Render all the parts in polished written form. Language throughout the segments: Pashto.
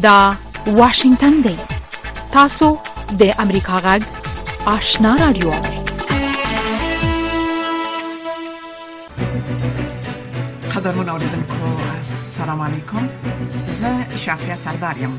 دا واشنگتن دی. تاسو د امریکا غږ آشنا رادیو. قدرمن اوریدونکو السلام علیکم. زه شافیا سردارم.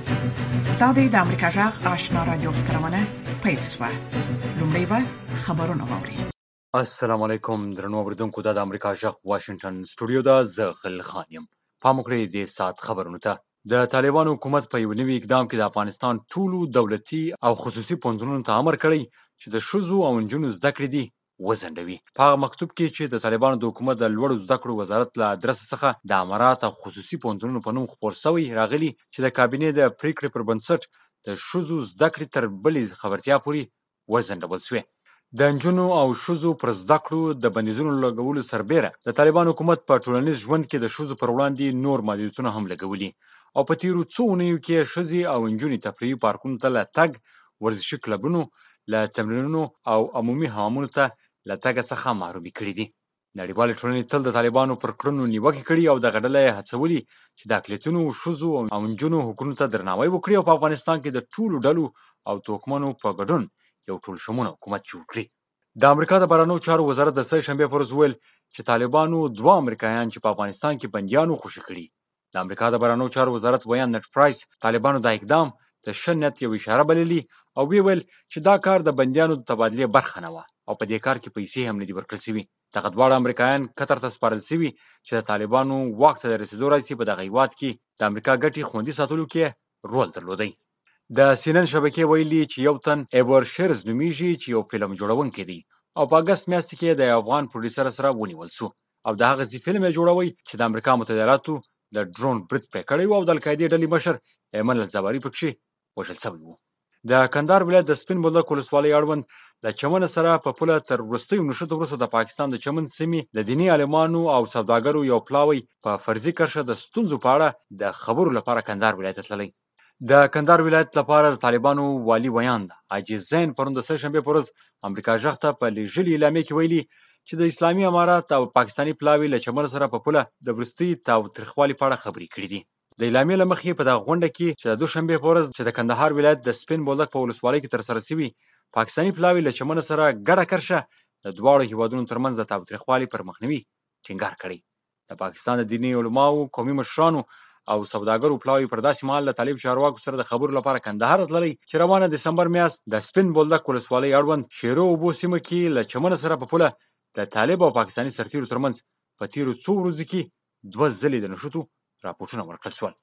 دا د امریکا غږ آشنا رادیو خبرونه پیښه. لومړی به خبرونه واوري. السلام علیکم درنو اوریدونکو. د امریکا غږ واشنگټن سټوډیو دا زه خل خان یم. پام وکړئ د سات خبرونو ته. د طالبان حکومت په یو نوي اقدام کې د افغانستان ټولو دولتي او خصوصي پوهنتونونو ته امر کړی چې د ښځو او نجونو زده کړې دي وځنډوي. په هغه مکتوب کې چې د طالبانو د حکومت د لوړو زده کړو وزارت له ادرس څخه د امارات او خصوصي پوهنتونونو په نوم خپور شوی راغلی چې د کابینې د پریکړې پر بنسټ د ښځو زده کړې تر بلې خبرتیا پورې وځنډول شوې. د نجونو او ښځو پر زده کړو د بندیزونو لګولو سربیره د طالبان حکومت په ټولنیز ژوند کې د ښځو پر وړاندې نور محدودیتونه هم لګولي او په تیرو څو اونیو کې ښځې او نجونې تفریحي پارکونو ته له تګ، ورزشي کلبونو له تمرینونو او عمومي حمامونو ته له تګ څخه محرومې کړي دي. نړیوالې ټولنې تل د طالبانو پر کړنو نیوکې کړي او دغه ډله یې هڅولي چې د اقلیتونو، ښځو او نجونو حقونو ته درناوی وکړي او په افغانستان کې د ټولو ډلو او توکمونو په ګډون یو ټول شموله حکومت جوړ کړي. د امریکا د بهرنیو چارو وزارت د سه شنبې پر ورځ وویل چې طالبانو دوه امریکایان چې په افغانستان کې بندیانو خوشي کړي. د امریکا د بهرنیو چارو وزارت ویان نټ پرایس طالبانو دا اقدام د ښه نیت یو اشاره بللي او ویل چې دا کار د بندیانو د تبادلې برخه نه وه او په دې کار کې پیسې هم نه دي ورکړل شوي. دغه دواړه امریکایان قطر ته سپارل شوي چې د طالبانو واک ته د رسېدو راځي په دغه هیواد کې د امریکا ګټې خوندي ساتلو کې رول درلودی. د CNN شبکې ویلي چې یو تن ایور شیرز نومیږي چې یو فلم جوړونکی دی او په اګست میاشت کې د افغان پروډوسر سره ونیول شو او د هغه فلم یې جوړوي چې د امریکا متحده ایالاتو د ډرون برید پرې کړی و او د القاعدې ډلې مشر ایمن الزباري پکې وژل شوی و. د کندهار ولایت د سپین بولدک ولسوالۍ اړوند د چمن سره په پوله تر وروستیو نښتو وروسته د پاکستان د چمن سیمې د دیني عالمانو او سوداګرو یو پلاوی په فرضي کرښه د ستونزو په اړه د خبرو لپاره کندهار ولایت ته تللی. د کندهار ولایت لپاره د طالبانو والي ویان حاجي زین پرون د سه شنبې په ورځ امریکا غږ ته په لیږلي اعلامیه کې ویلي چې د اسلامي امارات او پاکستاني پلاوي له چمن سره په پوله د وروستي تاوتریخوالي په اړه خبرې کړې دي. د اعلامیې له مخې په دغه غونډه کې چې د دوشنبې په ورځ چې د کندهار ولایت د سپین بولدک په ولسوالۍ کې ترسره شوي پاکستاني پلاوي له چمن سره ګډه کرښه د دواړو هیوادونو ترمنځ د تاوتریخوالي پر مخنیوي ټینګار کړی. د پاکستان د دیني علماو، قومي مشرانو او سوداګرو پلاوي پر داسې مهال له طالب چارواکو سره د خبرو لپاره کندهار ته تللی چې روانه دسمبر میاشت د سپین بولدک ولسوالۍ اړوند شیرو اوبو سیمه کې له چمن سره په پوله د طالب او پاکستاني سرتیرو ترمنځ په تیرو څو ورځو کې دوه ځلې د نښتو راپورټونه ورکړل شول.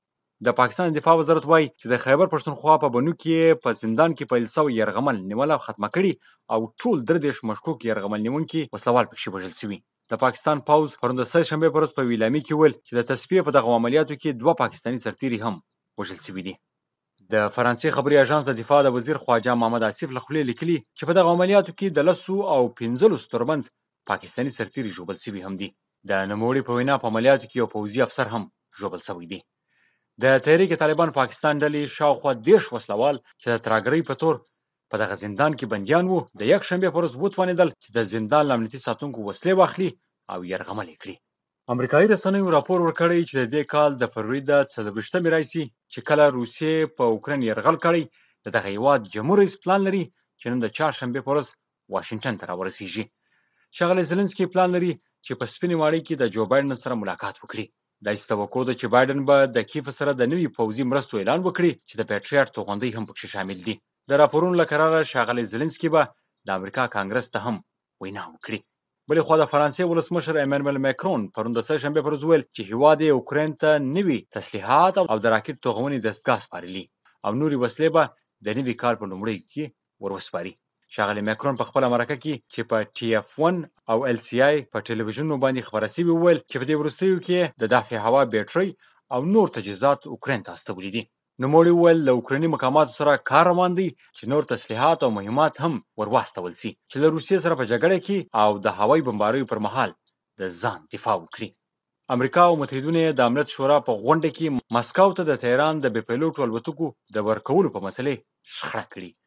د پاکستان دفاع وزارت وایي چې د خیبر پښتونخوا په بنو کې په زندان کې پیل شوی یرغمل نیوله ختمه کړي او ټول 33 مشکوک یرغمل نیونکي وسلوال پکې وژل شوي. د پاکستان پوځ پرون د سه شنبې په ورځ په اعلامیه کې ویل چې د تصفیې په دغه عملیاتو کې دوه پاکستاني سرتیري هم وژل شوي دي. د فرانسې خبري اژانس د دفاع د وزیر خواجه محمد آصف له خولې لیکلي چې په دغه عملیاتو کې د 10 او 15 ترمنځ پاکستاني سرتیري ژوبل شوي هم دي. د نوموړي په وینا په عملیاتو کې یو پوځي افسر هم ژوبل شوی دی. د تحریک طالبان پاکستان ډلې شاوخوا 10 وسلوال چې د ترهګرۍ په تور په دغه زندان کې بندیان وو د یک شنبې په ورځ وتوانېدل چې د زندان امنیتي ساتونکو وسلې واخلي او یرغمل یې کړي. امریکایي رسنیو راپور ورکړی چې د دې کال د فروری د 24 راځي چې کله روسیې په اوکراین یرغل کړی د دغه هیواد جمهور رئیس پلان لري چې نن د چهارشنبې په ورځ واشنگټن ته راورسیږي. ښاغلی زلنسکي پلان لري چې په سپینې ماڼۍ کې د جو بایډن سره ملاقات وکړي. داسې توقع ده چې بایډن به د کیف سره د نوي پوځي مرستو اعلان وکړي چې د پیټریاټ توغندۍ هم پکې شامل دي. د راپورونو له قراره ښاغلی زلنسکي به د امریکا کانګرس ته هم وینا وکړي. بلې خوا د فرانسې ولسمشر ایمانوئل ماکرون پرون د سه شنبې پر ورځ ویل چې هیواد یې اوکراین ته نوي تسلیحات او د راکټ توغونې دستګاه سپارلي او نورې وسلې به د نوي کال په لومړیو کې وروسپاري. ښاغلی ماکرون په خپله مرکه کې چې په TF1 او LCI په ټلویزیونونو باندې خپره شوي وویل چې په دې وروستیو کې د دافع هوا بیټرۍ او نور تجهیزات اوکراین ته استولي دي. نوموړي وویل له اوکرایني مقاماتو سره کار روان دی چې نور تسلیحات او مهمات هم ورواستول شي چې له روسیې سره په جګړه کې او د هوایي بمباریو پر مهال د ځان دفاع وکړي. امریکا او متحدونه د امنیت شورا په غونډه کې مسکو ته د تهران د بې پیلوټو الوتکو د ورکولو په مسلې شخړه کړې.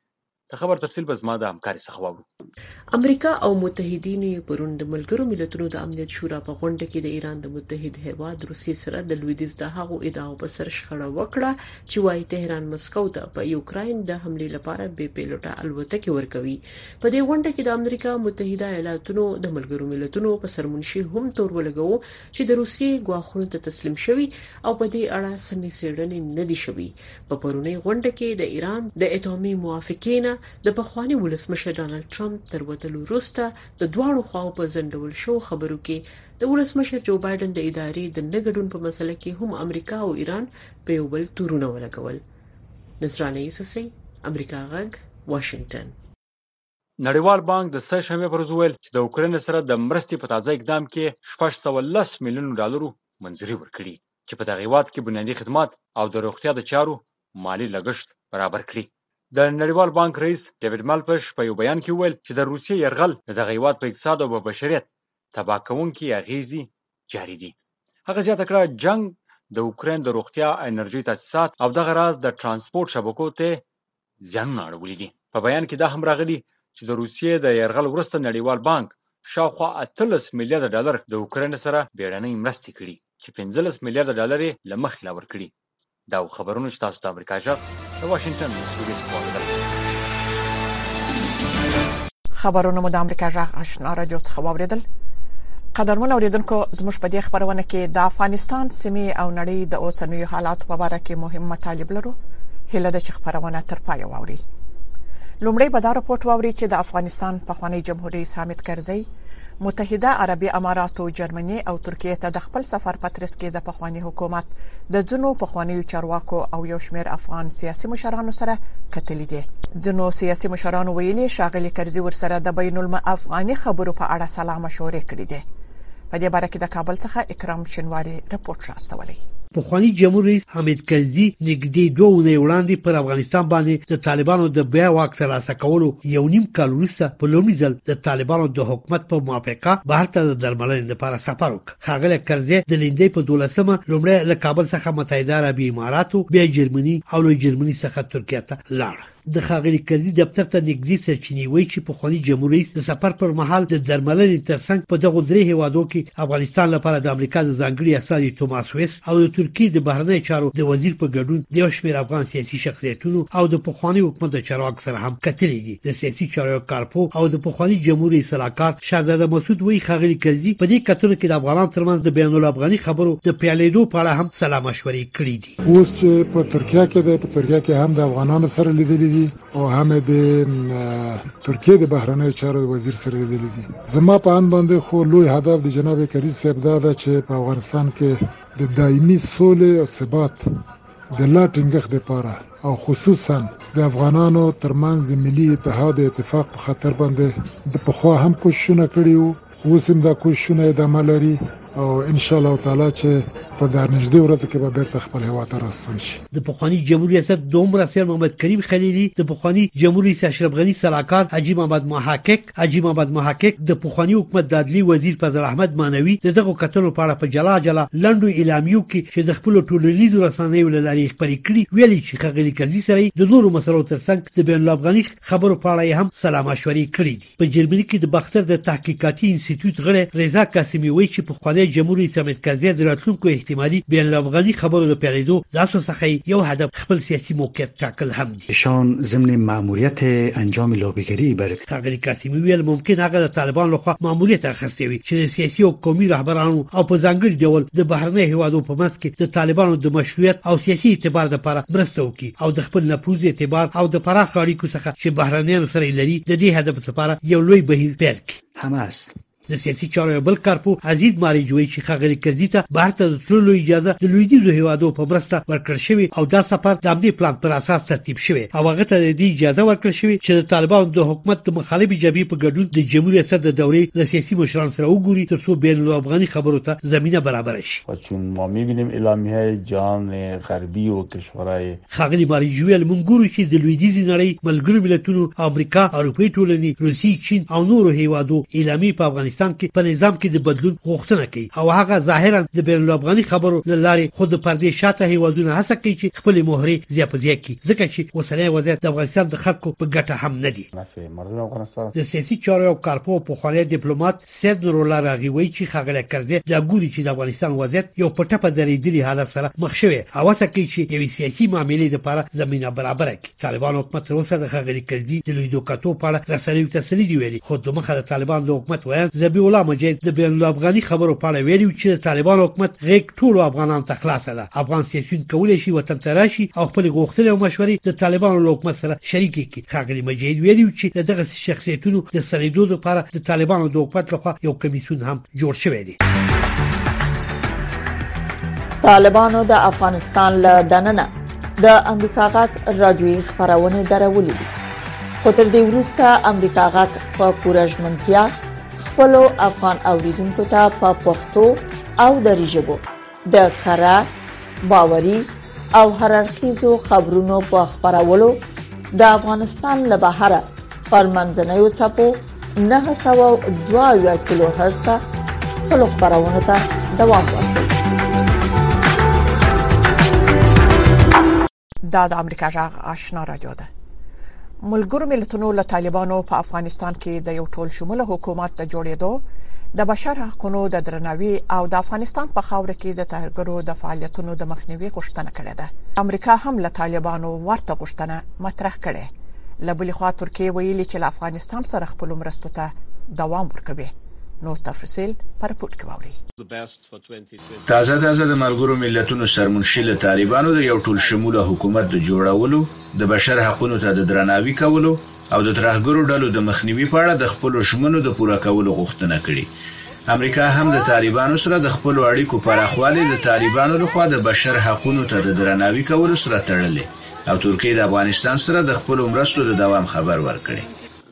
د خبر تفصیل به زما د همکاري څخه واورو. امریکا او متحدینو پرون د ملګرو ملتونو د امنیت شورا په غونډه کې د ایران د متحد هیواد روسیې سره د لویدیځ د هغو ادعاو په سر شخړه وکړه چې وايي تهران مسکو ته په یوکراین د حملې لپاره بې پیلوټه الوتکې ورکوي. په دې غونډه کې د امریکا متحده ایالاتونو د ملګرو ملتونو په سرمنشي هم تور ولګو چې د روسیې ګواښونو ته تسلیم شوی او په دې اړه سمې څېړنې نه دي شوي. په پرونی غونډه کې د ایران د اټومي موافقینه د پخوانی ولسمشر ډانلډ ټرمپ تر وتلو وروسته د دواړو خواو په ځنډول شو خبرو کې د ولسمشر جو بایدن د ادارې د نګډون په مسله کې هم امریکا او ایران په یو بل تورونه ولګول. نصرانه یوسفزی، امریکا غږ، واشنگټن. نړیوال بانک د سه شنبې پر ورځ وویل چې د اوکراین سره د مرستې په تازه اقدام کې 610 میلیون ډالرو منځوري ورکړي چې په دغه هیواد کې بنیادي خدمات او د روغتیا د چارو مالی لګښت برابر کړي. د نړیوال بانک رئیس ډیوډ مالپش په یو بیان کې وویل چې د روسیې یرغل د دغه هیواد په اقتصاد او په بشریت تباه کوونکي اغیزې جاري دي. هغه زیاته کړه جنگ د اوکراین د روغتیا، انرژي تاسیسات او دغه راز د ترانسپورت شبکو ته زیانونه اړولي دي. په بیان کې دا هم راغلي چې د روسیې د یرغل وروسته نړیوال بانک شاوخوا 18 میلیارډ ډالر د اوکراین سره بیړنۍ مرستې کړي چې 15 میلیارډ ډالر یې له مخکې لا ورکړي. دا خبرونه چې تاسو ته امریکا غږ د واشنگټن استودیو څخه واوریدل. خبرونه مو د امریکا غږ آشنا رادیو څخه واوریدل. قدرمن اوریدونکو، زموږ په دې خبرونه کې د افغانستان سیمې او نړۍ د اوسنیو حالاتو په اړه کې مهم مطالب لرو. هله د خبرونه تر پای واوري. لومړی به دا راپورټ واوري چې د افغانستان پخوانی جمهور رئیس حامد کرزی متحده عربي امارات او جرمني او ترکیه ته د خپل سفر پترس کې د پخوانی حکومت د ځنو پخوانی چارواکو او یو شمېر افغان سیاسي مشرانو سره کتلې دي. ځنو سیاسي مشرانو ویلي شاغلي کرزي ورسره د بین الافغاني خبرو په اړه سلام مشورې کړې دي. په دې باره کې د کابل څخه اکرام شنواری رپورټ راستولی. پخوانی جمهور رئیس حامد کرزي نږدې 2 اونۍ وړاندې پر افغانستان باندې د طالبانو د بیا واک ترلاسه کولو یو نیم کال وروسته په لومړي ځل د طالبانو د حکومت په موافقه بهر ته د درملنې لپاره سفر وکړ. ښاغلی کرزي د لیندۍ په 12مه لومړی له کابل څخه متحده عربي اماراتو، بیا جرمني او له جرمني څخه ترکیه ته لاړ. د ښاغلي کرزي دفتر ته نږدې سرچینې وایي چې پخوانی جمهور رئیس د سفر پر مهال د درملنې ترڅنګ په دغه درې هیوادو کې افغانستان لپاره د امریکا د ځانګړي استازي توماس ویس او د ترکیې د بهرنی چارو د وزیر په ګډون د یو شمېر افغان سیاسي شخصیتونو او د پخوانی حکومت د چارواکو سره هم کتلې دي. د سیاسي چارو کارپو او د پخوانی جمهور رئیس صلاحکار شهزاده مسعود وایي ښاغلي کرزي په دې کتنو کې د افغانانو ترمنځ د بین الافغاني خبرو د پیلېدو په اړه هم سلام مشورې کړې دي. اوس چې په ترکیه کې هم د افغانانو سره لیدلې دي او هم د ترکیه د بهرنی چارو وزیر سره لیدلې دي. زما په ان باندې خو لوی هدف د جناب کرزي صاحب دا ده چې په افغانستان کې د دایمي سولې او ثبات د لا ټینګښت لپاره او خصوصا د افغانانو ترمنځ د ملي اتحاد او اتفاق په خاطر باندې د پخوا هم کوششونه کړي وو. اوس هم دا کوششونه ادامه لري او ان شاء الله تعالی چې په دارنږدې ورځ کې به بیرته خپل هیواد ته راستون شي. د پخوانی جمهور ریاست دوم رئیس محمد کریم خلیلی، د پخوانی جمهور رئیس اشرف غنی صلاحکار حاجی محمد محقق، د پخوانی حکومت د عدلی وزیر فضل احمد مانوي دغه کتنو په اړه په جلا لندو اعلامیو کې چې د خپل ټولنیزو رسنیو له لارې خبرې کړي ویلي چې ښاغلي کرزي سره د نورو مسلو ترڅنګ د بین الافغاني خبرو په اړه هم سلام مشورې کړې دي. په جرمني کې د باختر د تحقیقاتي انسټیټیوټ غړي رضا قاسمي وایي چې پخوانی جمهور رئیس حامد کرزي د راتلونکو احتمالي بین الافغاني خبرو د پیلېدو د اساس څخه یو هدف خپل سیاسي موقعیت ټاکل هم دي. شان ضمن ماموریت انجام لابیگری بر ښاغلي قاسمي ویل ممکن هغه د طالبان لخوا ماموریت اخیستی وي چې د سیاسي او قومي رهبرانو او په ځانګړي ډول د بهرنی هیوادو په منځ کې د طالبانو د مشروعیت او سیاسي اعتبار لپاره مرسته وکړي او د خپل نفوذ اعتبار او د پراخ اړیکو څخه چې بهرنیانو سره لري د دې هدف لپاره یو لوی بهیر پیل کړي. هم است د سیاسي چارو بل کارپو عزیز ماریجوي چې ښاغلي کرزي ته بهر ته د تللو اجازه د لویدیځو هیوادو په مرسته ورکړل شوې او دا سفر د امنیتي پلان پر اساس ترتیب شوی او هغه ته د دې اجازه ورکړل شوې چې د طالبانو د حکومت د مخالفې جبهې په ګډون د جمهوریت ریاست د دورې له سیاسي مشرانو سره وګوري ترڅو بین الافغاني خبرو ته زمینه برابر شي. چون ما می‌بینیم اعلامیه‌های جهان غربی او کشورهای ښاغلي ماریجوي لمنګورو چې د لویدیځي نړۍ ملګرو ملتونو، امریکا، اروپای ټولنې، روسیې، چین او نورو هیوادو اعلامیې په افغانستان افغانستان کې په نظام کې د بدلون غوښتنه کوي او هغه ظاهرا د بین الافغاني خبرو لارې خود پردې شاته هیوادونه هڅه کوي چې خپل مهرې زیاپزیا کړي ځکه چې اوسنۍ وضعیت د افغانستان د خلکو په ګټه هم نه دی. د سیاسي چارو او کارپو په خالي ډیپلوماټ سید نور الله راغی وایي چې خغله کرزي د ګوري چې د افغانستان وضعیت یو پټه په درېدلي حالت سره مخ شوی او هڅه کوي چې یو سیاسي معاملې لپاره زمينه برابر کړي. طالبان حکومت اوسه د خغله کرزي د لوی دوکاتو په اړه رسنیو تسلی دی ویلي خو د مخه د طالبان د حکومت وایي ذبیح الله مجید د بین الافغاني خبرو په اړه ویلي چې طالبان حکومت غیږ ټول افغانان ته خلاص ده. افغان سیاسيون کولای شي وطن ته راشي او خپل غوښتنې او مشورې د طالبانو له حکومت سره شریک کړي. خغله مجید ویلي چې دغه شخصیتونو د سندونو لپاره د طالبانو د حکومت لخوا یو کمیسیون هم جوړ شوی دی. طالبانو د افغانستان له دننه د امریکا غاټ رادیوي خبرونه درولې دي خو تر دې وروسته امریکا غاټ په پوره ژمنتیا خپل افغان اوریدونکو ته په پښتو او دری ژبه د کره باوري او هررخیزو خبرونو په خبرولو د افغانستان له بهره پر منځنیو څپو 902 کیلو هرتز په خبرونه ته دوام ورکوي. دا د امریکا جغ آشنا رادیو ده. ملګرو ملتونو له طالبانو په افغانستان کې د یو ټول شموله حکومت د جوړېدو د بشر حقوقو د درناوي او د افغانستان په خاور کې د ترګرو د فعالیتونو د مخنیوي غوښتنه کړې ده. امریکا هم له طالبانو ورته غوښتنه مطرح کړې. لبلې خوا ترکیه ویلي چې له افغانستان سره خپل مرستو ته دوام ورکوي. نور تفصیل پر پورت کوي. تازه د ملګرو ملتونو سرمنشي له طالبانو د یو ټول شموله حکومت د جوړولو د بشر حقوقو ته د درناوي کولو او د ترهګرو ډلو د مخنیوي په اړه د خپل ژمنو د پوره کولو غوښتنه کړې. امریکا هم د طالبانو سره د خپل اړیکو پراخوالی د طالبانو لخوا د بشر حقوقو ته د درناوي کولو سره تړلې او ترکیه د افغانستان سره د خپل مرستو د دوام خبر ورکړي.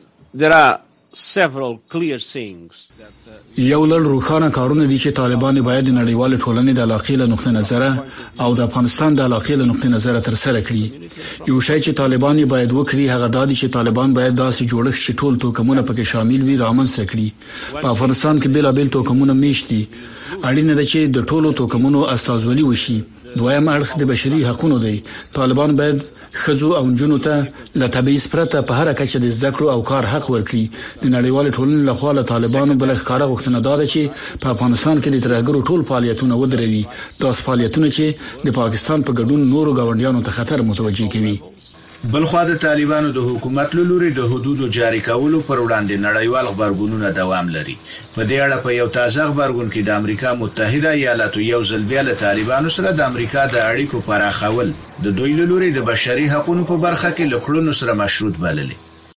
یو لړ روښانه کارونه دي چې طالبان باید د نړیوال ټولنې د علاقې له نقطې نظر او د افغانستان د علاقې له نقطې نظر تر سره کړي. یو شی چې طالبان باید وکړي هغه دا دي چې طالبان باید داسې جوړښت چې ټول توکمونه پکې شامل وي رامنځته کړي. په افغانستان کې بیلابل توکمونه میشتي. اړینه ده چې د ټولو توکمونو استازولي وشي. دویم اړخ د بشري حقوقو دی. طالبان باید خځو او جنونو ته له تبعیض پرته په هر کچه د زده کړو او کار حق ورکړي. د نړیوال ټولنې لخوا له طالبانو بل ښکارا غوښتنه ده چې په افغانستان کې د ترهګرو ټول فعالیتونه ودروي. دا فعالیتونه چې د پاکستان په ګډون نورو گاونډیانو ته خطر متوجه کوي. بلخوا د طالبانو د حکومت لوري د حدودو جاری کولو پر وړاندې نړیوال خبرګونونه دوام لري. په دې اړه په یو تازه خبرګون کې د امریکا متحده ایالاتو یو ځل بیا له طالبانو سره د امریکا د اړیکو پراخول د دوی لوري د بشري حقوقو په برخه کې لکړونو سره مشروط بللي.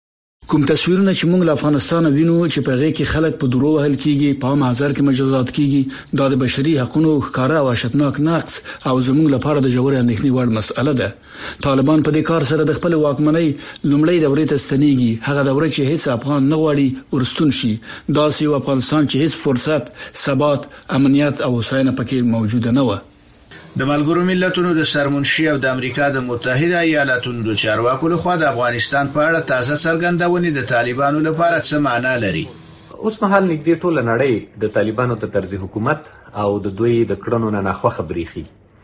کوم تصویرونه چې موږ له افغانستان وینو چې په هغه کې خلک په درو وهل کیږي په مازار کې مجازات کیږي دا د بشري حقوقو ښکارا او شتناک نقص او زموږ لپاره د جوړې اندېښنې وړ مسأله ده. طالبان په دې کار سره د خپل واکمنۍ لومړی دورې ته ستنېږي. هغه دوره چې هیڅ افغان نه غواړي ورستون شي. دا یو افغانستان چې هیڅ فرصت ثبات امنیت او هوساینه پکې موجوده نه و. د ملګرو ملتونو د سرمنشي او د امریکا د متحده ایالاتو د چارواکو لخوا د افغانستان په اړه تازه څرګندونې د طالبانو لپاره څه معنا لري. اوس مهال نږدې ټول نړۍ د طالبانو ته طرز حکومت او د دوی د کړنو نه ناخوښه بریخي.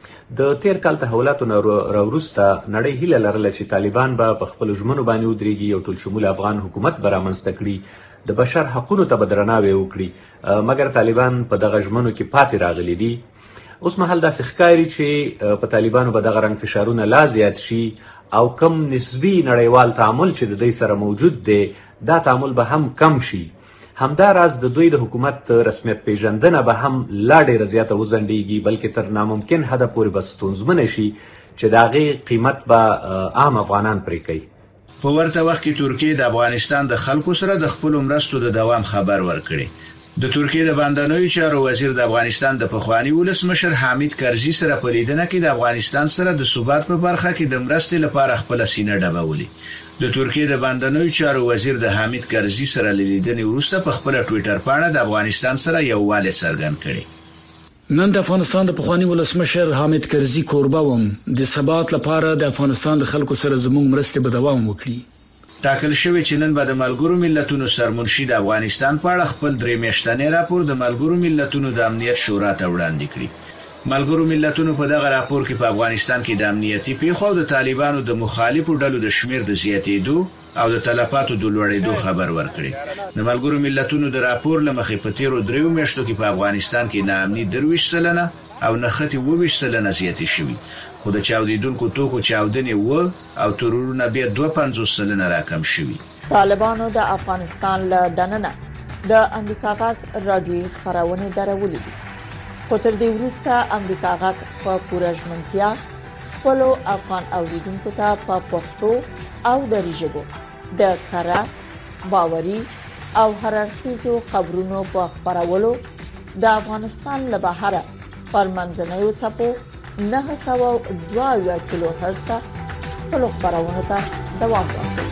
د تیر کال تحولاتو راوروسته نړۍ هیله لرله چې طالبان به په خپل ژمنو باندې ودرېږي او ټول شمول افغان حکومت به رامنځته کړي د بشر حقوقو ته بدرناوي وکړي. مګر طالبان په دغه ژمنو کې پاتې راغلي دي. اوس مهال دا ښکاري چې په طالبانو به دغه رنګ فشارونه لا زیات شي او کم نسبی نړیوال تعامل چې د دوی سره موجود دی دا تعامل به هم کم شي. همداراز د دوی د حکومت رسمیت پیژندنه به هم لا ډېره زیاته وځنډېږي بلکې تر ناممکن حده پورې به ستونزمنه شي چې د هغې قیمت به عام افغانان پرې کوي. په ورته وخت کې ترکیه د افغانستان د خلکو سره د خپلو مرستو د دوام خبر ورکړي. د ترکیه د بندرونو چارو وزیر د افغانستان د پخوانی ولسمشر حامد کرزي سره په لیدنه کې د افغانستان سره د ثبات په برخه کې د مرستې لپاره خپل سینه ډبولي. د ترکیه د بندرونو چارو وزیر د حامد کرزي سره لیدنې وروسته په خپل ټوئیټر باندې د افغانستان سره یووالی څرګند کړي. نن د افغانستان د پخوانی ولسمشر حامد کرزي کوربه وم. د ثبات لپاره د افغانستان د خلکو سره زموږ مرستې به دوام وکړي. ټاکل شوی چې نن به د ملګرو ملتونو سرمنشي د افغانستان په اړه خپل 3 میاشتنی راپور د ملګرو ملتونو د امنیت شورا ته وړاندې کړي. ملګرو ملتونو په دغه راپور کې په افغانستان کې د امنیتي پیښو او د طالبانو د مخالفو ډلو د شمیر د زیاتېدو او د تلفاتو د لوړېدو خبر ورکړي. د ملګرو ملتونو د راپور لمخې په تیرو 3 میاشتو کې په افغانستان کې ناامني 23% او نخښتې 22% زیاتې شوي، خو د چاودیدونکو توکو چاودنې او ترورونه بیا 52% راکم شوي. طالبانو د افغانستان له دننه د امریکا غږ رادیوي خبرونه درولې دي. خو تر دې وروسته امریکا غږ په پوره ژمنتیا خپل افغان اوریدونکو ته په پښتو او دری ژبه د کارا باوري او هررخیزو خبرونو په خبرولو د افغانستان له بهره پر منځنیو څپو 902 کیلو هرتز په خبرونه ته دوام ورکوي.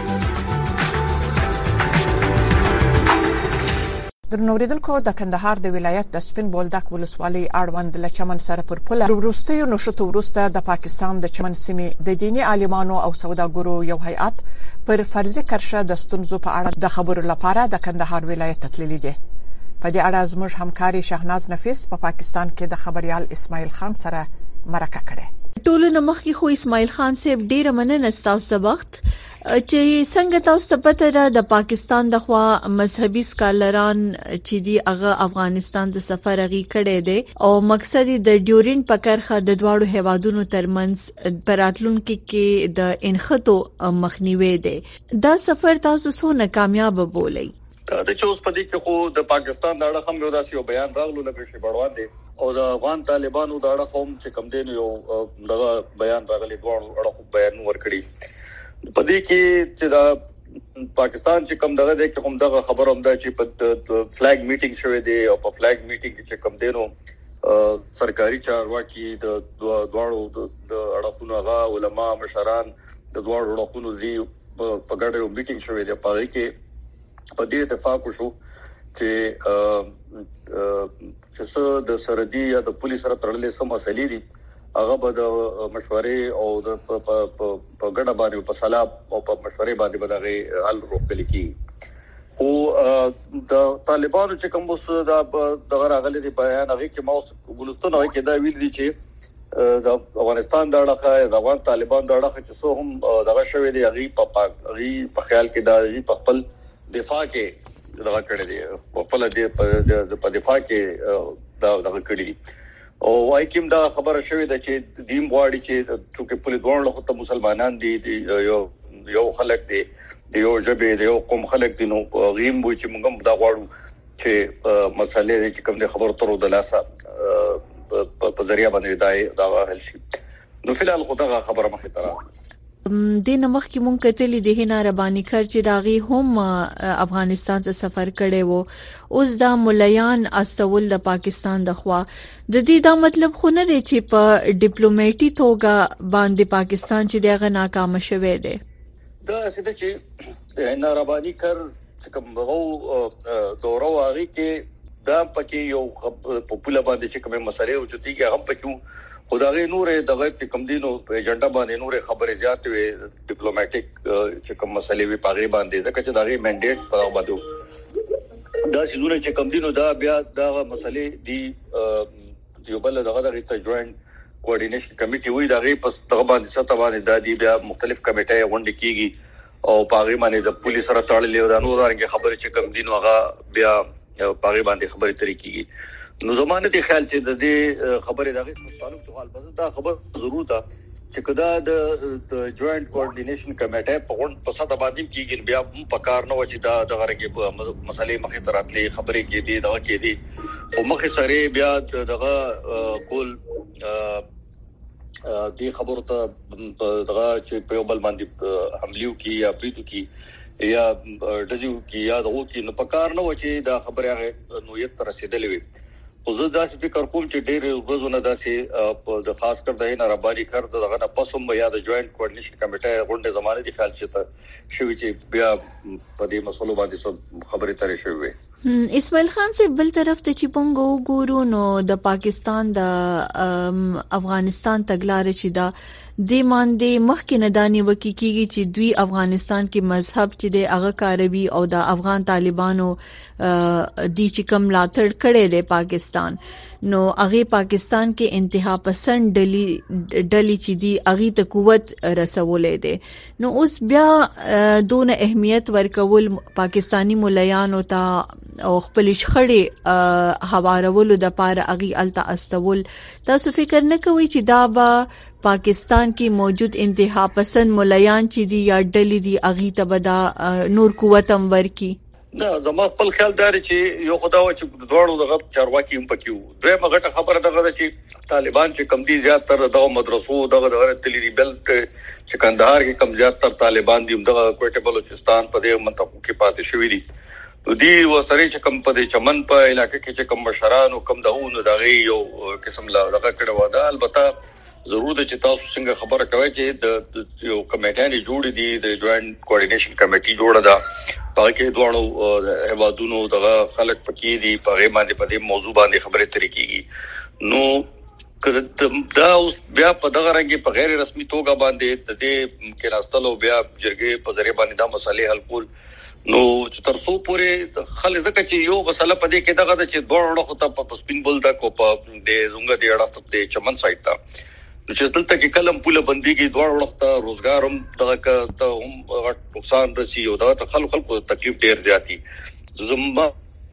درنوریدونکو د کندهار د ولایت د سپین بولدک ولسوالۍ اړوند لچمن سره پر پله وروستیو نشټو وروسته د پاکستان د چمن سیمې د دینی عالمانو او سوداګرو یو هیئت پر فرضي کرښه د ستونزو په اړه د خبرو لپاره د کندهار ولایت ته تللی دی. په دې اړه زموږ همکاري شهناز نفیس په پاکستان کې د خبريال اسماعیل خان سره مرکه کړې. ټولو نمخې خو اسماعیل خان صاحب ډیره مننه ستاسو د وخت چې څنګه تاسو ته پته را د پاکستان د خوا مذهبي سکالران چې دی هغه افغانستان ته سفر غي کړي دي او مقصد د ډیورین په کرخه د دواړو هیوادونو ترمنځ پراتلونکو کې د انخطو مخنیوي دي. دا سفر تاسو څونه کامیاب بولئ؟ د چوس پدې کې خو د پاکستان د اړه هم یو داسې بیان راغلو لکه شی بړوان دي او د افغان طالبانو د اړه هم چې کم دین یو دغه بیان راغلی دوه اړه بیان ورکړي. پدې کې چې د پاکستان چې کم دغه د کوم دغه خبر هم ده چې په فلیګ میټینګ شوې دي او په فلیګ میټینګ کې کم دینو سرکاري چارواکي د دوه د اړخونو غا علما مشران د دوه اړخونو دی په ګډه یو میټینګ شوې ده. په کې په دې اتفاق وشو چې د سردي یا د پولیس سره تړلې سم مسلې دي هغه به د مشورې او د په ګډه باندې په صلاح او په مشورې باندې بدغه حل روکل کی. خو د طالبانو چې کوم وس د غراغلي دی بیان هغه کې مو ګلستان هغه کې دا ویل دي چې د افغانستان د اړه د افغان طالبان د اړه چې څو هم دغه شوې دي هغه په خیال کې دا په خپل دفاع کې دغه کړی دی په خپل د دفاع کې دغه کړی او وايي کوم دا خبره شوې ده چې دیم غواړي چې په پولیس دوه له ته مسلمانان دي یو خلک دي یو ژبه دي یو قوم خلک دي نو غیم وو چې موږ دا غواړو چې مسلې چې کوم د خبرو تر ودلاسه په ذریعہ باندې دا حل شي. نو فلحال خو دا خبره مخې ته د نمخ کې مونږ کتلې د هنا ربانی کړ چې داغي هم افغانستان ته سفر کړي وو. اوس دا مليان استول د پاکستان د خوا د دې دا مطلب خو نه دی چې په ډیپلوماټي توګه باندې پاکستان چې دغه ناکام شوه دی. دا څه چې هنا ربانی کړ چې کوم دوره واغی کې دا پکې یو په پوله باندې چې کومه مسلې او چې هغه پکې خدای نورې دغه کوم دینو په ایجنډا باندې نورې خبرې زیات وي ډیپلوماټیک چې کوم مسلې وي پاغي باندې ځکه چې دغه منډیټ په باندې دا چې چې کوم دینو دا بیا دا مسلې دی یو بل دغه ته جوائنٹ کوارډینیشن کمیټي وي دغه په دغه باندې ستا باندې د دې بیا مختلف کمیټې غونډه کیږي او پاغي باندې د پولیس سره تړلې دا نور رنګ خبرې چې کوم دینو هغه بیا پاغي باندې خبرې ترې کیږي. نو زمانه دي خیال چې د دې خبرې دغه تعلق ته حال بس دا خبر ضرور ده چې کدا د جوائنٹ کوارډینیشن کمیټه په غونډه په ساده باندې کېږي بیا په کار نه وځي دا دغه رنګ مسلې مخې ته راتلې خبرې کې دي دغه کې دي او مخې سره بیا دغه کول دې خبرو ته دغه چې په بل باندې حملیو کې یا پریتو کې یا دزیو کې یا دغه کې نو په کار نه وځي دا خبره هغه نویت تر رسیدلې وي. خو زه دا فکر کوم چې ډېر ورځونه داسې د خاص کر د نه رباني کار دغه نه پسوم یا د جوائنٹ کوارډینیشن کمیټه غونډه زمانه دي خیال چې ته شوی چې بیا په دې مسلو باندې خبرې ترې شوې. اسماعیل خان سے بل طرف ته چې پونګو ګورو نو د پاکستان د افغانستان تګلارې چې دا د ماندې مخکې نه دانی وکی کیږي چې دوی افغانستان کې مذهب چې د هغه کاروي او د افغان طالبانو دی چې کم لاتړ کړي د پاکستان نو هغه پاکستان کې انتها پسند ډلې چې دی هغه ته قوت رسولې ده نو اوس بیا دون اهمیت ورکول پاکستانی مليانو ته او خپل شخړې هوارولو د پاره اغي التا استول تاسو فکر نه کوئ چې دا به پاکستان کې موجود انتها پسند مليان چې دی یا ډلې دی اغي ته بدا نور قوت هم ورکی نه زما خپل خیال دار چې یو خدای چې دوړو دغه چارواکي هم پکيو دوی مګه خبره دغه چې طالبان چې کم دي زیات تر دغه مدرسو دغه تلری بلټ چې کندهار کې کم زیات تر طالبان دي دغه کوټه بلوچستان په دې منطقو کې پاتې شوی دي دوی وسره چې کم په دې چمن په علاقې کې چې کم مشران او کم دغه دغه یو قسم لا دغه کړه ودا البته ضرور د چې تاسو څنګه خبره کوي چې د یو کمیټه جوړ دي د جوائنٹ کوارډینیشن کمیټي جوړه ده په کې دوه هوادونو دغه خلک پکې دي په باندې په دې موضوع باندې خبرې ترې کیږي نو دا بیا په دغه رنګ په غیر رسمي توګه باندې د دې کې راستلو بیا جرګې په ذریعہ باندې دا مسالې حل کول نو چې تر څو پورې خلک ځکه چې یو مسله په دې کې دغه چې دوه وړو ته په سپین بول دا کو په دې زونګه دی اړه ته چمن سایت ته چې دلته کې کلم پوله بندي کې دوه وړو ته روزګار هم دغه ته هم نقصان رسي او دا خلکو تکلیف ډیر زیاتی زما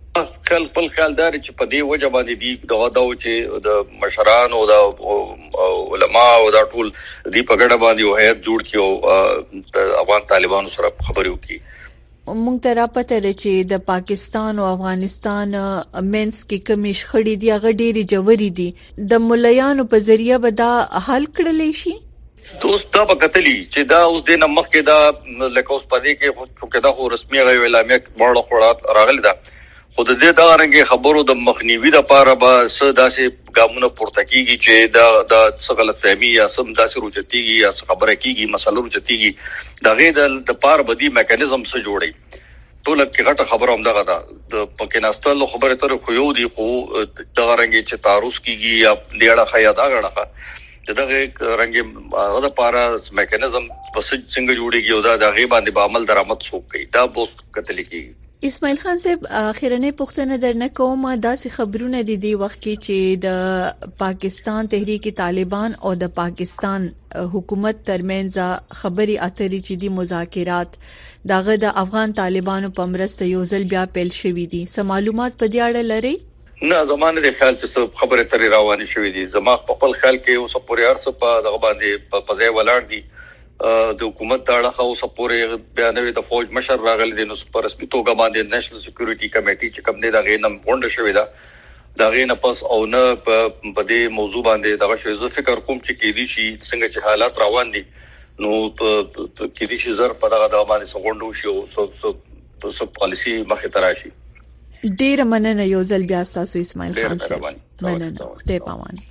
خپل خیال دار چې په دې وجه باندې دی دغه دا چې د مشران او د علما او دا ټول دی په ګډه باندې یو هیئت جوړ کیو د افغان طالبانو سره خبرې وکړي مونږ ته را پته لري چې د پاکستان او افغانستان منس کې کمی شخړې دی هغه ډېری جوړې دي د مليانو په ذریعہ به دا حل کړل شي دوست دا وکټلی چې دا اوس د نمخ کې دا لکه اوس پدې کې چې دا خو رسمي غوې اعلامیه وړو خړات راغلی دا خود دې دا رنګه خبرو د مخنیوي د پاره به سداسې ګامونه پورته کیږي چې دا څه غلط فهمي یا سم داسې روچتيږي یا خبره کیږي مسله روچتيږي دا غي د پاره بدی میکانیزم څه جوړي ټول کې غټه خبره هم دغه د پاکستان خبره تر خو یو دی خو دا رنګه چې تعرض کیږي یا لیړه خیا دا غړه دغه رنګه هغه د پاره میکانیزم بس څنګه جوړيږي او دا غي باندې به عمل درآمد څوک کوي دا بوس کتل کیږي اسماعیل خان صاحب اخیرنه پوښتنه درنه کوم داسې خبرونه دي دی وخت کې چې د پاکستان تحریک طالبان او د پاکستان حکومت ترمنځ خبري اترې چې دي مذاکرات دغه د افغان طالبانو په مرسته یو ځل بیا پیل شوې دي سم معلومات په دې اړه لري نه زمانه د خیال چې خبره ترې روانه شوې دي زما په خپل خیال کې اوس پورې ارڅ په دغه باندې په ځای ولاړ دي د حکومت داړه خو سپورې بیانوي د فوج مشر راغلي دي نو پر رسمي توګه باندې نېشنل سکیورټي کمیټي چې کوم دی دا غینم غونډه شوې ده دا غینه پس او نه په دې موضوع باندې دا شوې زه فکر کوم چې کې دي شي څنګه چې حالات روان دي نو کې دي شي زر په دغه باندې غونډو شي او سو پالیسی مخه تراشي ډیر مننه یو ځل بیا تاسو اسماعیل خان صاحب مننه خدای پامان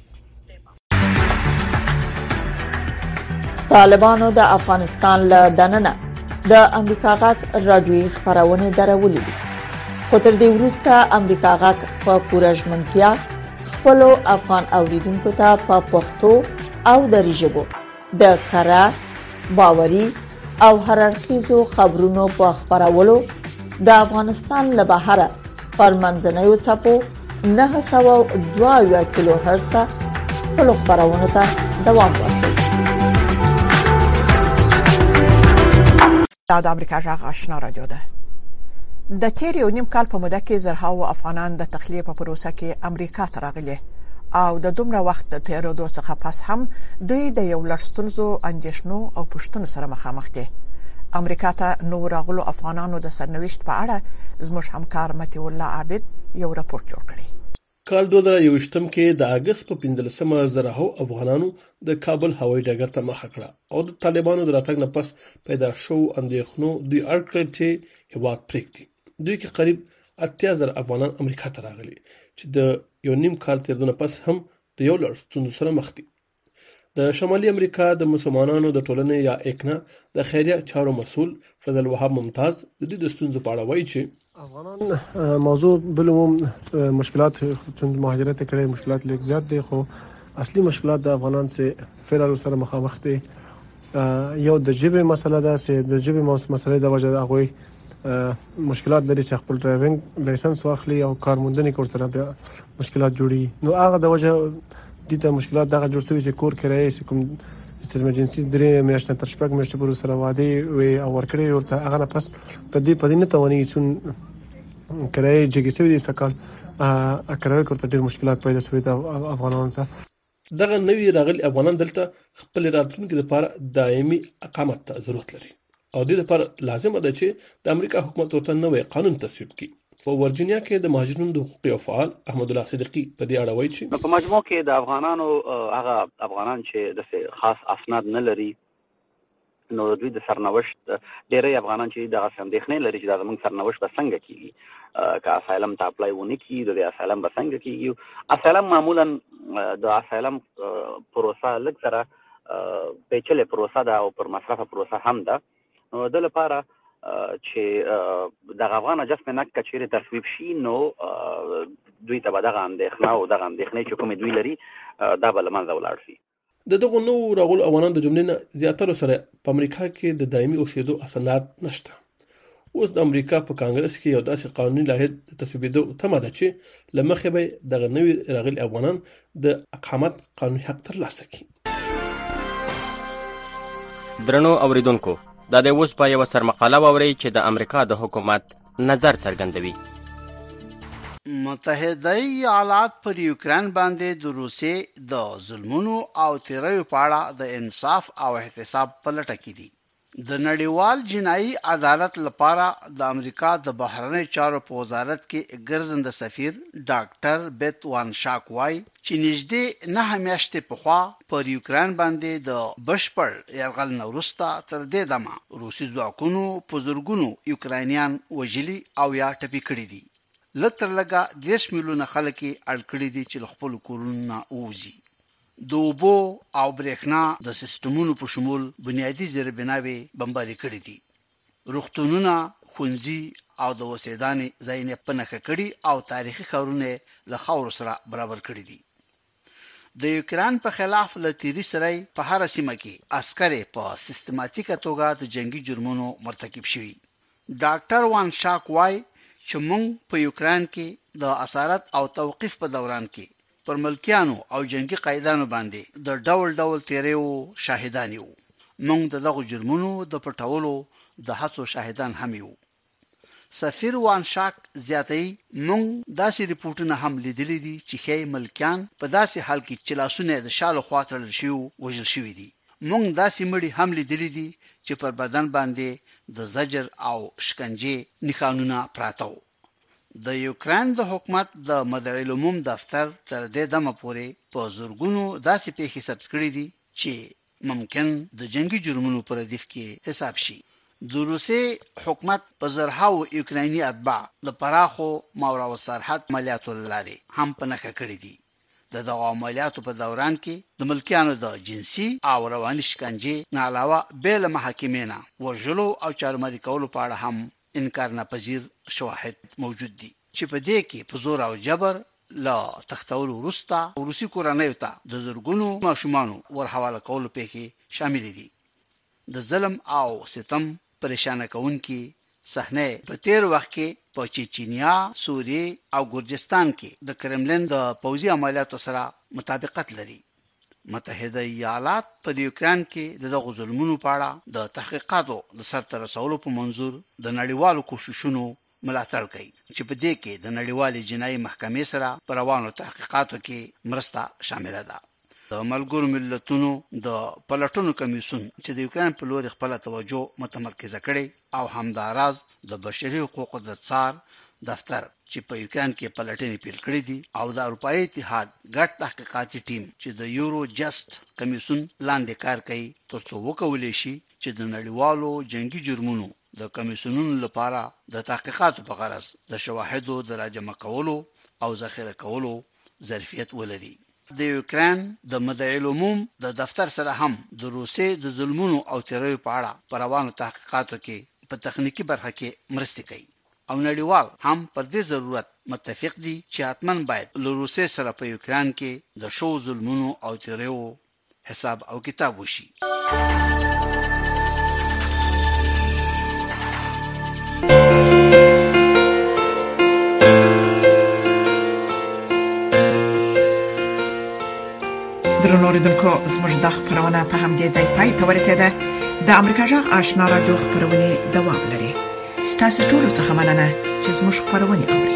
طالبانو د افغانستان له دننه د امریکا غاک رادیوي خبرونه درولې دي خو تر دې وروسته امریکا غاک په پوره ژمنتیا خپل افغان اوریدونکو ته په پښتو او دری ژبه د کارا باوري او هررخیزو خبرونو په خبرولو د افغانستان له بهره پر منځنیو څپو 902 کیلو هرتز په خبرونه ته دوام ورکوي د امریکا جغ آشنا رادیو ده د تیر یو نیم کال په موده کې زرهاو افغانان د تخلیه په پروسه کې امریکا ته راغلي او د دومره وخت د تیرودو څخه پس هم دوی د یو لړستونزو اندیشنو او پښتنو سره مخامخ دي امریکا ته نو راغلو افغانانو د سرنوشت په اړه زموږ همکار متي الله عابد یو راپور جوړ کړی کال 2021 کې د اگست په 15مه زرهاو افغانانو د کابل هوایي ډګر ته مخه کړه او د طالبانو د راتګ نه پس پیدا شو اندېښنو دوی اړکړل چې هیواد پریږدي دوی کې قریب 80,000 افغانان امریکا ته راغلي چې د یو نیم کال تیرونه پس هم د یو لړ ستونزو سره مخ دي د شمالي امریکا د مسلمانانو د ټولنې یا اکنا د خیریه چارو مسول فضل وهاب ممتاز د دې ستونزو په اړه وایي چې افغانان موضوع بالعموم مشکلات چون مهاجرت کړي مشکلات لیک زیات دي خو اصلي مشکلات د افغانان سره فعلا سره مخامخ دي. یو د ژبې مسله ده چې د ژبې مسله د وجه هغه مشکلات لري چې خپل ډرایوینګ لایسنس واخلي او کارموندنې کور سره بیا مشکلات جوړي. نو هغه د وجه دي ته مشکلات دغه جوړ شوی چې کور کرایې کوم چې ایمرجنسي درې میاشتې تر شپږ میاشتې پورې سره وعده وي او ورکړي ورته هغه نه پس په دې نه تواني سون کرایې جګې شوی دي سکان اکرای کوته ډېر مشکلات پیدا شوي د افغانانو سره. دغه نوی راغلي افغانان دلته خپل راتلونکي لپاره دایمي اقامت ته ضرورت لري او د دې لپاره لازم ده چې د امریکا حکومت ورته نوې قانون تصویب کړي. په ورجینیا کې د مهاجرینو د حقوقي فعال احمد الله صدیقي په دې اړه وایي چې په مجموع کې د افغانانو هغه افغانان چې د خاص اسناد نه لري نو دوی د سرنوشت ډېری افغانان چې د اندېښنې لري چې دا زموږ سرنوشت به څنګه کیږي که اسایلم ته اپلای ونه کړي د اسایلم به څنګه کیږي. اسایلم معمولا د اسایلم پروسه لږ سره پیچلې پروسه ده او پر مصرفه پروسه هم ده. نو د لپاره چې د افغان اجازه نه کچېره تصویب شي نو دوی ته به دغه اندېښنه او دغه اندېښنې چې کومې دوی لري دا به له منځه ولاړ شي. د دغه نو راغلو افغانان د جملې نه زیاتره سره په امریکا کې د دایمي اوسېدو اسناد نشته. اوس د امریکا په کانګرس کې یو داسې قانوني لایحه تصویبېدو تمه ده چې له مخې به دغه نوي راغلي افغانان د اقامت قانوني حق ترلاسه کړي. درنو اوریدونکو دا د اوس په یو سرمقاله ووري چې د امریکا د حکومت نظر څرګندوي. متحده ایالات پر یوکرين باندې د روسي د ظلمونو او تیریو په اړه د انصاف او احتساب په لټه کې دي. د نړیوال جنایي عدالت لپاره د امریکا د بهرنی چارو په وزارت کې ګرځنده سفیر ډاکټر بیت وان شاک وای چې نږدې 9 میاشتې پخوا پر یوکرين باندې د بشپړ یرغل نه وروسته تر دې دمه روسي ځواکونو په زورګونو یوکرانیان وژلي او یا ټپي کړي دي. لتر لګه 10 میلیونه خلک اړ کړي دي چې خپل کورونه ووزي. د اوبو او برېښنا د سیستمونو په شمول بنیادی زیربناوي بمباري کړي دي. روغتونونه، ښوونځي او د اوسېدانې ځایونه پنهخه کړي او تاریخي ښارونه له خاور سره برابر کړي دي. د یوکرين په خلاف له تیری سره په هر سیمه کې عسکر په سیستماتیکه توګه د جنگي جرمونو مرتکب شوي. ډاکټر وان شاک وای چې موږ په یوکرين کې د اسارت او توقيف په دوران کې پر ملکیانو او جنگي قائدانو باندې د ډول ډول تیریو شاهدان یو. موږ د دغه جرمونو د پټولو د هڅو شاهدان هم یو. سفیر وان شاک زیاتې موږ داسې ریپورتونه هم لیدلي دي چې خې ملکیان په داسې حال کې چې لاسونه د شاله خواطر شي وژل شوی دي. موږ داسې مړي هم لیدلي دي چې پر بدن باندې د زجر او شکنجې نښانونه پراته وو. د یوکرين د حکومت د مدعي العموم دفتر تر دې دمه پورې په زورګونو داسې پیښې ثبت کړې دي چې ممکن د جنگي جرمونو پر ردیف کې حساب شي. د روسي حکومت په زرهاو یوکراني اتباع د پراخو ماورا وسرحد عملیاتو لاري هم پنهخه کړې دي. د دغه عملیاتو په دوران کې د ملکیانو د جنسي او رواني شکنجې نه علاوه بیل محاکمینه وژلو او چارماري کولو په اړه هم انکار ناپذیر شواهد موجود دي چې په دې کې په زور او جبر لا تختول وروسته روسي کورنۍ ته د زرګونو ماشومانو ورحواله کولو پکې شامل دي. د ظلم او ستم پریشان کوونکي صحنه په تیر وخت کې په چچنیا، سوریه او ګورجستان کې د کرملین د پوځي عملیاتو سره مطابقت لري. متحده ایالات په یوکرين کې د دغه ظلمونو په اړه د تحقیقاتو د سرته رسولو په منظور د نړیوالو کوششونو ملاتړ کوي چې په دې کې د نړیوالې جنایي محکمې سره پر روانو تحقیقاتو کې مرسته شامل ده. د ملګرو ملتونو د پلټونو کمیسیون چې د یوکرين په لور خپل توجه متمرکز کړي او همداراز د بشري حقوقو د څار دفتر چې په یوکرين کې پلټنې پیل کړې دي او د اروپאי اتحاد ګډ تحقیقاتي ټیم چې د یورو جست کمیسیون لاندې کار کوي ترڅو وکولای شي چې د نړیوالو جنگي جرمونو د کمیسیونونو لپاره د تحقیقاتو په غرض د شواهدو د راجمع کولو او ذخیره کولو ظرفیت ولري. د یوکرين د مدعي العموم د دفتر سره هم د روسي د ظلمونو او تیریو په اړه په روانو تحقیقاتو کې په تخنیکی برخه کې مرسته کوي او نړیوال هم پر دې ضرورت متفق دي چې حتمن باید له روسیې سره په یوکران کې د شو ظلمونو او تیریو حساب او کتاب وشي. درنو اوریدونکو زموږ د خبرونه په همدې ځای پای ته ورسېده. د امریکا جغ آشنا رادیو خبرونه دوام لري. ستاسو ټول څه مننه چې زموږ خبرونه اوري.